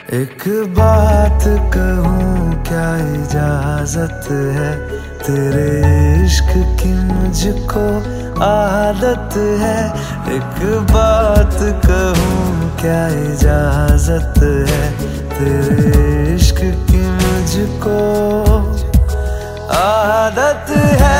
एक बात कहूँ क्या इजाजत है, तेरे इश्क की मुझको आदत है। एक बात कहूँ क्या इजाजत है, तेरे इश्क की मुझको आदत है।